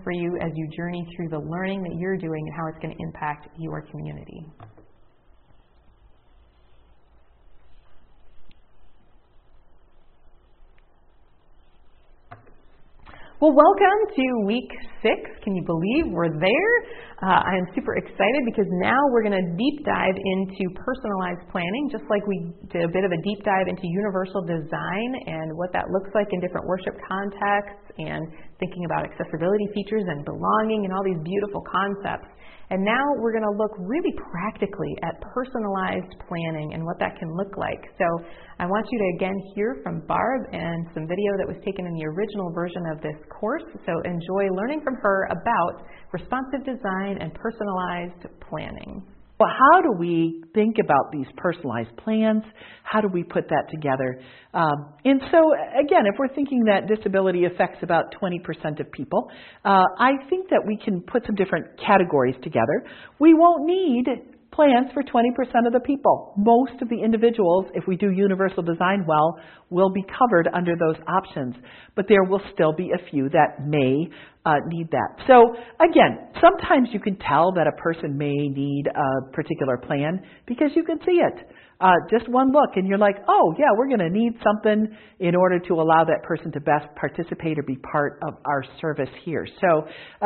for you as you journey through the learning that you're doing and how it's going to impact your community. Well, welcome to week 6. Can you believe we're there? I am super excited because now we're going to deep dive into personalized planning, just like we did a bit of a deep dive into universal design and what that looks like in different worship contexts and thinking about accessibility features and belonging and all these beautiful concepts. And now we're going to look really practically at personalized planning and what that can look like. So I want you to again hear from Barb and some video that was taken in the original version of this course. So enjoy learning from her about responsive design and personalized planning. Well, how do we think about these personalized plans? How do we put that together? And so, again, if we're thinking that disability affects about 20% of people, I think that we can put some different categories together. We won't need plans for 20% of the people. Most of the individuals, if we do universal design well, will be covered under those options. But there will still be a few that may need that. So again, sometimes you can tell that a person may need a particular plan because you can see it. Just one look and you're like, oh yeah, we're going to need something in order to allow that person to best participate or be part of our service here. So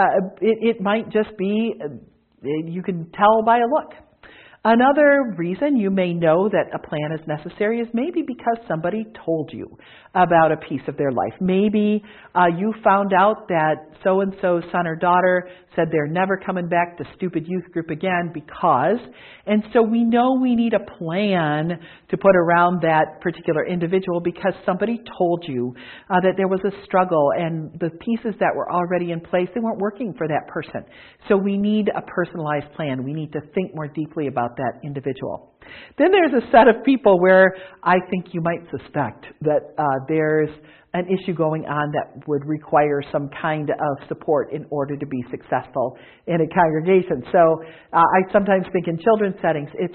it might just be, you can tell by a look. Another reason you may know that a plan is necessary is maybe because somebody told you about a piece of their life. Maybe you found out that so-and-so's son or daughter said they're never coming back to stupid youth group again because, and so we know we need a plan to put around that particular individual because somebody told you that there was a struggle and the pieces that were already in place, they weren't working for that person. So we need a personalized plan. We need to think more deeply about that individual. Then there's a set of people where I think you might suspect that there's an issue going on that would require some kind of support in order to be successful in a congregation. So I sometimes think in children's settings, it's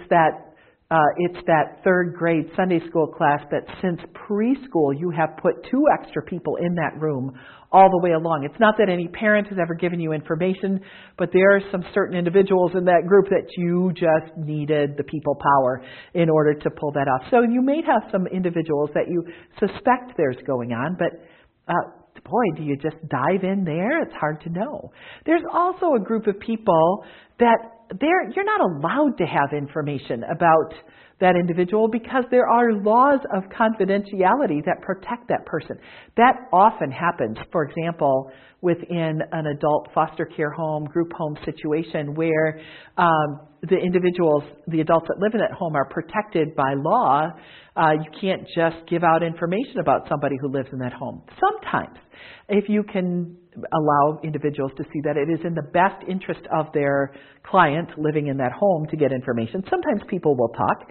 that third grade Sunday school class that since preschool you have put 2 extra people in that room all the way along. It's not that any parent has ever given you information, but there are some certain individuals in that group that you just needed the people power in order to pull that off. So you may have some individuals that you suspect there's going on, but boy, do you just dive in there? It's hard to know. There's also a group of people that you're not allowed to have information about that individual because there are laws of confidentiality that protect that person. That often happens, for example, within an adult foster care home, group home situation where the individuals, the adults that live in that home are protected by law. You can't just give out information about somebody who lives in that home. Sometimes, if you can allow individuals to see that it is in the best interest of their client living in that home to get information, sometimes people will talk.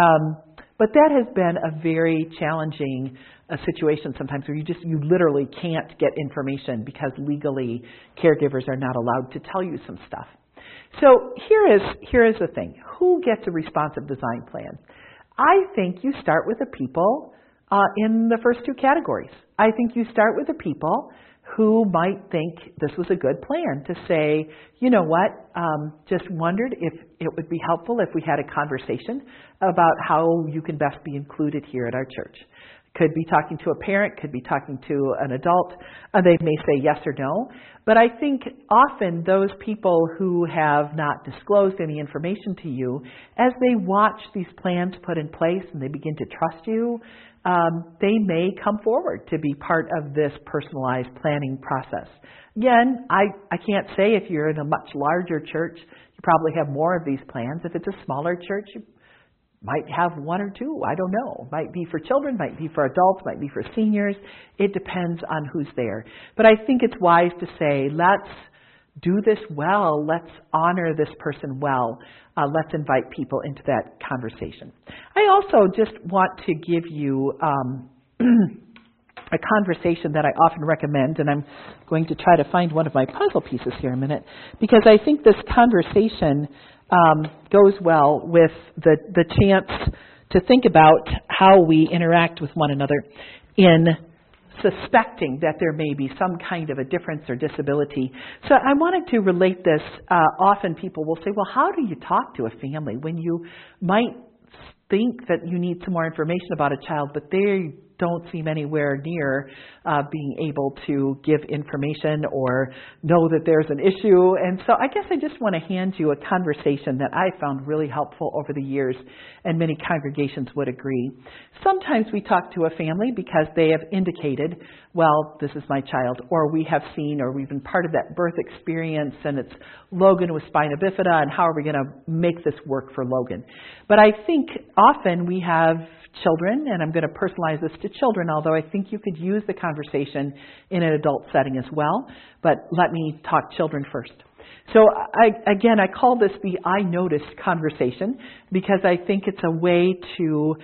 But that has been a very challenging situation sometimes where you literally can't get information because legally caregivers are not allowed to tell you some stuff. So here is the thing. Who gets a responsive design plan? I think you start with the people in the first 2 categories. I think you start with the people who might think this was a good plan to say, you know what, just wondered if it would be helpful if we had a conversation about how you can best be included here at our church. Could be talking to a parent, could be talking to an adult. They may say yes or no. But I think often those people who have not disclosed any information to you, as they watch these plans put in place and they begin to trust you, they may come forward to be part of this personalized planning process. Again, I can't say if you're in a much larger church, you probably have more of these plans. If it's a smaller church, you might have 1 or 2. I don't know. Might be for children, might be for adults, might be for seniors. It depends on who's there. But I think it's wise to say, let's do this well. Let's honor this person well. Let's invite people into that conversation. I also just want to give you a conversation that I often recommend, and I'm going to try to find one of my puzzle pieces here in a minute, because I think this conversation goes well with the chance to think about how we interact with one another in suspecting that there may be some kind of a difference or disability. So I wanted to relate this. Often people will say, well, how do you talk to a family when you might think that you need some more information about a child, but they don't seem anywhere near being able to give information or know that there's an issue. And so I guess I just want to hand you a conversation that I found really helpful over the years, and many congregations would agree. Sometimes we talk to a family because they have indicated, well, this is my child, or we have seen, or we've been part of that birth experience, and it's Logan with spina bifida, and how are we going to make this work for Logan? But I think often we have children, and I'm going to personalize this to children, although I think you could use the conversation in an adult setting as well. But let me talk children first. So I call this the I noticed conversation, because I think it's a way to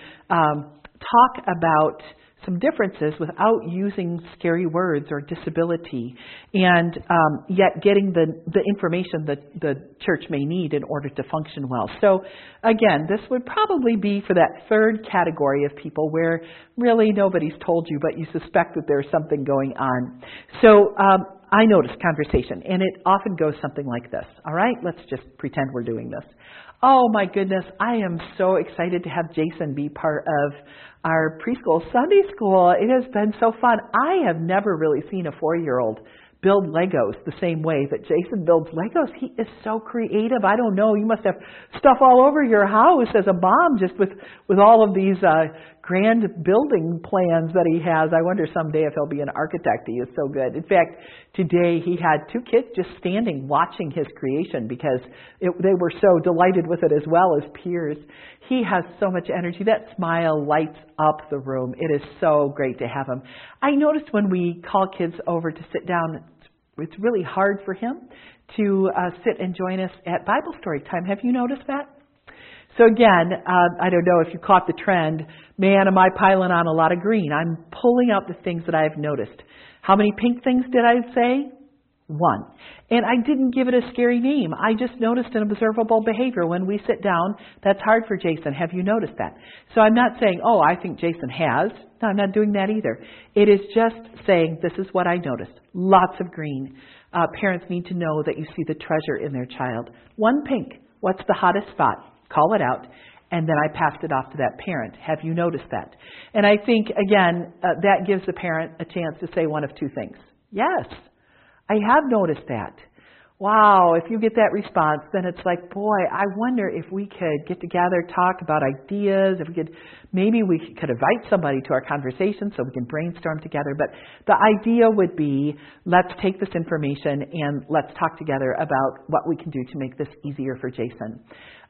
talk about some differences without using scary words or disability, and yet getting the information that the church may need in order to function well. So again, this would probably be for that third category of people where really nobody's told you, but you suspect that there's something going on. So I notice conversation, and it often goes something like this. All right, let's just pretend we're doing this. Oh my goodness, I am so excited to have Jason be part of our preschool Sunday school. It has been so fun. I have never really seen a 4-year-old build Legos the same way that Jason builds Legos. He is so creative. I don't know, you must have stuff all over your house as a mom just with all of these grand building plans that he has. I wonder someday if he'll be an architect. He is so good. In fact, today he had 2 kids just standing watching his creation because they were so delighted with it as well as peers. He has so much energy. That smile lights up the room. It is so great to have him. I noticed when we call kids over to sit down, it's really hard for him to sit and join us at Bible story time. Have you noticed that? So again, I don't know if you caught the trend. Man, am I piling on a lot of green. I'm pulling out the things that I've noticed. How many pink things did I say? 1. And I didn't give it a scary name. I just noticed an observable behavior. When we sit down, that's hard for Jason. Have you noticed that? So I'm not saying, oh, I think Jason has. No, I'm not doing that either. It is just saying, this is what I noticed. Lots of green. Parents need to know that you see the treasure in their child. 1 pink. What's the hottest spot? Call it out. And then I passed it off to that parent. Have you noticed that? And I think, again, that gives the parent a chance to say one of 2 things. Yes, I have noticed that. Wow, if you get that response, then it's like, boy, I wonder if we could get together, talk about ideas, maybe we could invite somebody to our conversation so we can brainstorm together. But the idea would be, let's take this information and let's talk together about what we can do to make this easier for Jason.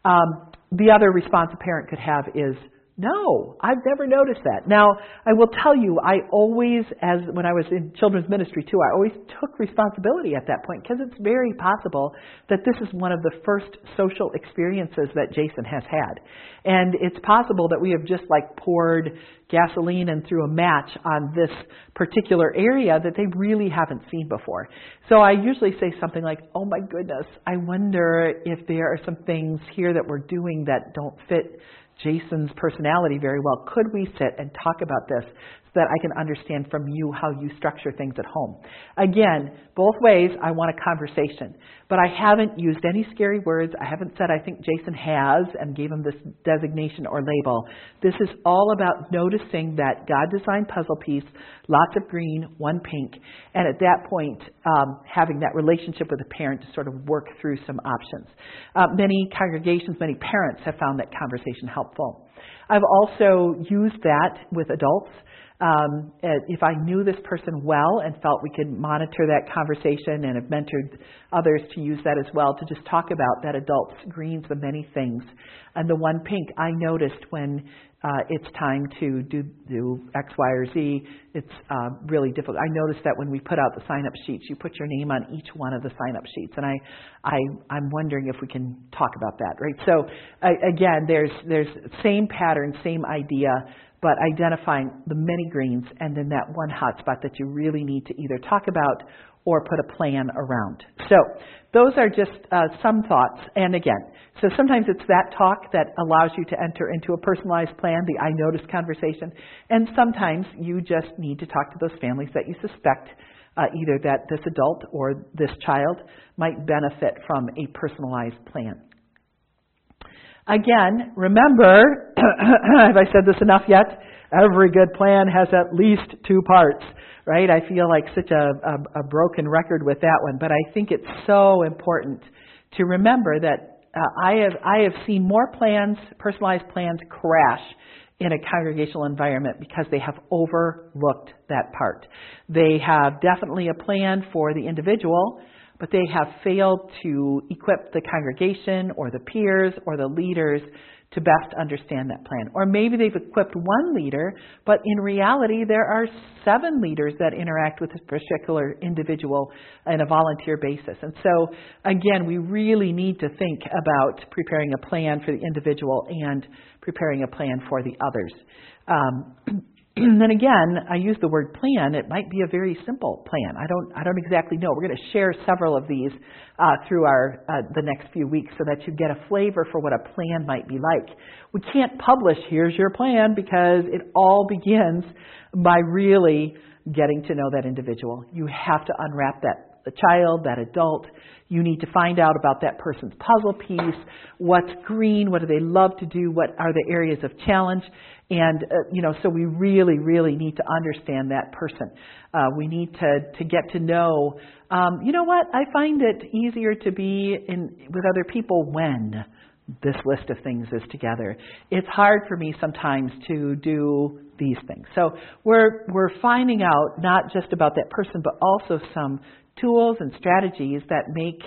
The other response a parent could have is, no, I've never noticed that. Now, I will tell you, I always, when I was in children's ministry too, I always took responsibility at that point, because it's very possible that this is one of the first social experiences that Jason has had. And it's possible that we have just poured gasoline and threw a match on this particular area that they really haven't seen before. So I usually say something like, oh my goodness, I wonder if there are some things here that we're doing that don't fit Jason's personality very well. Could we sit and talk about this so that I can understand from you how you structure things at home? Again, both ways, I want a conversation. But I haven't used any scary words. I haven't said I think Jason has and gave him this designation or label. This is all about noticing that God designed puzzle piece, lots of green, 1 pink, and at that point, having that relationship with a parent to sort of work through some options. Many congregations, many parents have found that conversation helpful. I've also used that with adults. If I knew this person well and felt we could monitor that conversation, and have mentored others to use that as well, to just talk about that adult's greens, the many things. And the 1 pink, I noticed when it's time to do X, Y, or Z, it's really difficult. I noticed that when we put out the sign-up sheets, you put your name on each one of the sign-up sheets. And I'm wondering if we can talk about that, right? So again, there's same pattern, same idea, but identifying the many greens and then that one hot spot that you really need to either talk about or put a plan around. So those are just some thoughts. And again, so sometimes it's that talk that allows you to enter into a personalized plan, the I notice conversation. And sometimes you just need to talk to those families that you suspect either that this adult or this child might benefit from a personalized plan. Again, remember, have I said this enough yet? Every good plan has at least 2 parts, right? I feel like such a broken record with that one, but I think it's so important to remember that I have seen more plans, personalized plans, crash in a congregational environment because they have overlooked that part. They have definitely a plan for the individual, but they have failed to equip the congregation or the peers or the leaders to best understand that plan. Or maybe they've equipped one leader, but in reality there are 7 leaders that interact with this particular individual on a volunteer basis. And so, again, we really need to think about preparing a plan for the individual and preparing a plan for the others. And then again, I use the word plan. It might be a very simple plan. I don't exactly know. We're going to share several of these through the next few weeks so that you get a flavor for what a plan might be like. We can't publish, here's your plan, because it all begins by really getting to know that individual. You have to unwrap the child, that adult. You need to find out about that person's puzzle piece. What's green? What do they love to do? What are the areas of challenge? And, so we really, really need to understand that person. We need to get to know, you know what? I find it easier to be with other people when this list of things is together. It's hard for me sometimes to do these things. So we're finding out not just about that person, but also some tools and strategies that make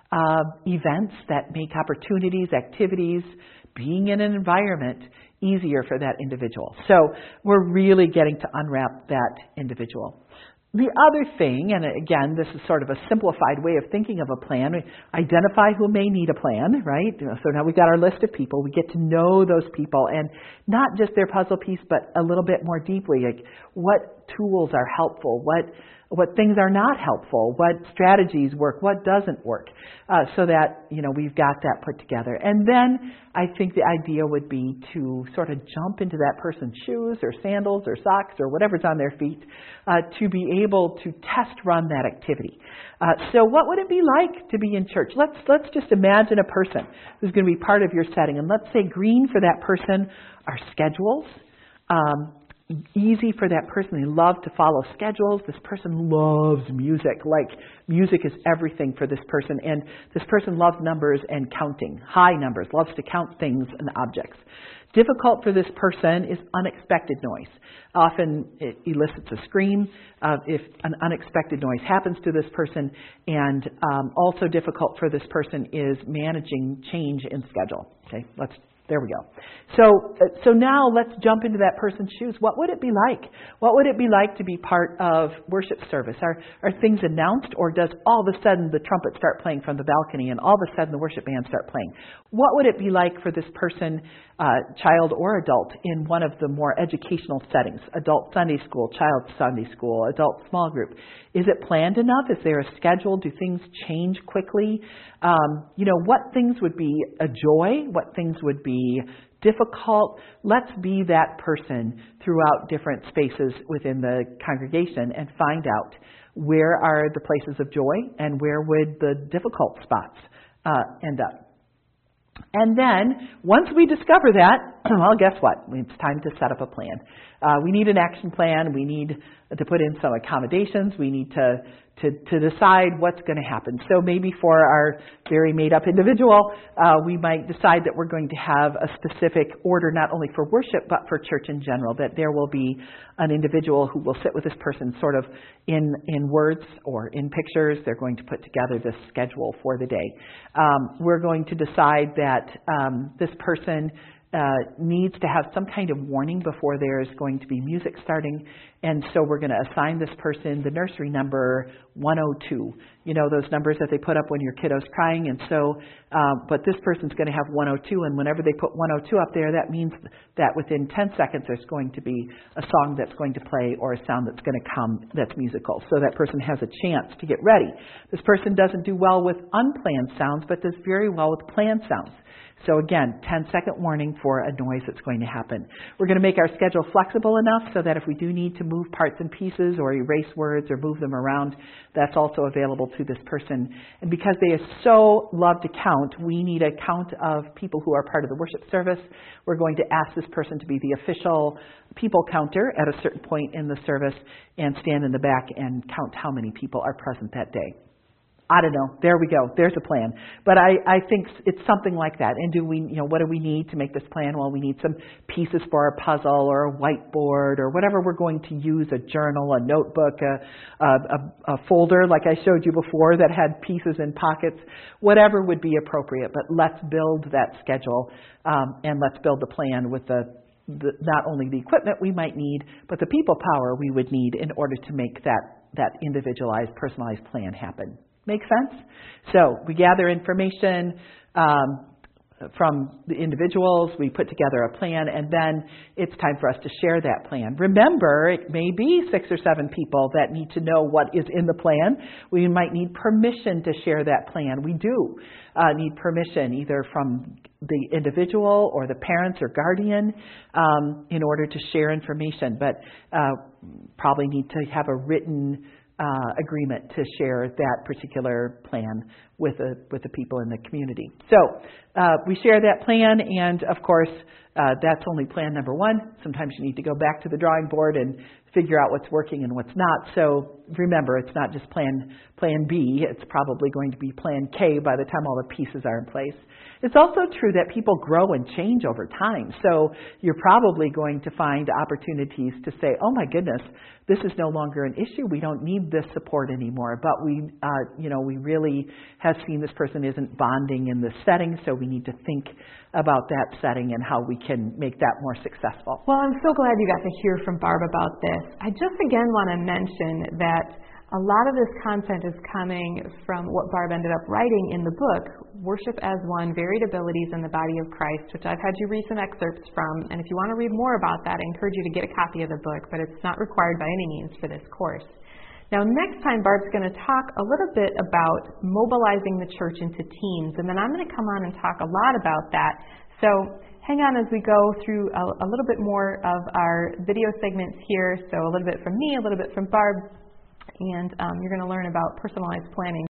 events, that make opportunities, activities, being in an environment easier for that individual. So we're really getting to unwrap that individual. The other thing, and again, this is sort of a simplified way of thinking of a plan, we identify who may need a plan, right? So now we've got our list of people. We get to know those people and not just their puzzle piece, but a little bit more deeply, like what tools are helpful, what things are not helpful, what strategies work, what doesn't work, so that, we've got that put together. And then I think the idea would be to sort of jump into that person's shoes or sandals or socks or whatever's on their feet to be able to test run that activity. So what would it be like to be in church? Let's just imagine a person who's going to be part of your setting. And let's say green for that person are schedules. Easy for that person. They love to follow schedules. This person loves music. Like music is everything for this person. And this person loves numbers and counting. High numbers. Loves to count things and objects. Difficult for this person is unexpected noise. Often it elicits a scream if an unexpected noise happens to this person. And also difficult for this person is managing change in schedule. Okay, there we go. So now let's jump into that person's shoes. What would it be like? What would it be like to be part of worship service? Are things announced, or does all of a sudden the trumpet start playing from the balcony and all of a sudden the worship band start playing? What would it be like for this person, child or adult, in one of the more educational settings? Adult Sunday school, child Sunday school, adult small group. Is it planned enough? Is there a schedule? Do things change quickly? What things would be a joy? What things would be difficult? Let's be that person throughout different spaces within the congregation and find out where are the places of joy and where would the difficult spots end up. And then, once we discover that, well, guess what? It's time to set up a plan. We need an action plan. We need to put in some accommodations. We need to decide what's going to happen. So maybe for our very made-up individual, we might decide that we're going to have a specific order not only for worship, but for church in general, that there will be an individual who will sit with this person sort of in words or in pictures. They're going to put together this schedule for the day. We're going to decide that this person needs to have some kind of warning before there's going to be music starting. And so we're going to assign this person the nursery number 102. those numbers that they put up when your kiddo's crying. And so, but this person's going to have 102, and whenever they put 102 up there, that means that within 10 seconds there's going to be a song that's going to play or a sound that's going to come that's musical. So that person has a chance to get ready. This person doesn't do well with unplanned sounds, but does very well with planned sounds. So again, 10-second warning for a noise that's going to happen. We're going to make our schedule flexible enough so that if we do need to move parts and pieces or erase words or move them around, that's also available to this person. And because they so love to count, we need a count of people who are part of the worship service. We're going to ask this person to be the official people counter at a certain point in the service and stand in the back and count how many people are present that day. I don't know. There we go. There's a plan. But I think it's something like that. And what do we need to make this plan? Well, we need some pieces for a puzzle or a whiteboard or whatever we're going to use, a journal, a notebook, a folder like I showed you before that had pieces and pockets, whatever would be appropriate. But let's build that schedule and let's build the plan with not only the equipment we might need, but the people power we would need in order to make that individualized, personalized plan happen. Make sense? So we gather information from the individuals, we put together a plan, and then it's time for us to share that plan. Remember, it may be 6 or 7 people that need to know what is in the plan. We might need permission to share that plan. We do need permission either from the individual or the parents or guardian in order to share information, but probably need to have a written agreement to share that particular plan with the people in the community. So we share that plan, and of course that's only plan number 1. Sometimes you need to go back to the drawing board and figure out what's working and what's not. So remember, it's not just plan B, it's probably going to be plan K by the time all the pieces are in place. It's also true that people grow and change over time. So you're probably going to find opportunities to say, oh my goodness, this is no longer an issue. We don't need this support anymore. But we really have seen this person isn't bonding in this setting, so we need to think about that setting and how we can make that more successful. Well, I'm so glad you got to hear from Barb about this. I just again want to mention that a lot of this content is coming from what Barb ended up writing in the book, Worship as One, Varied Abilities in the Body of Christ, which I've had you read some excerpts from. And if you want to read more about that, I encourage you to get a copy of the book, but it's not required by any means for this course. Now, next time, Barb's going to talk a little bit about mobilizing the church into teams, and then I'm going to come on and talk a lot about that. So hang on as we go through a little bit more of our video segments here. So a little bit from me, a little bit from Barb, and you're going to learn about personalized planning.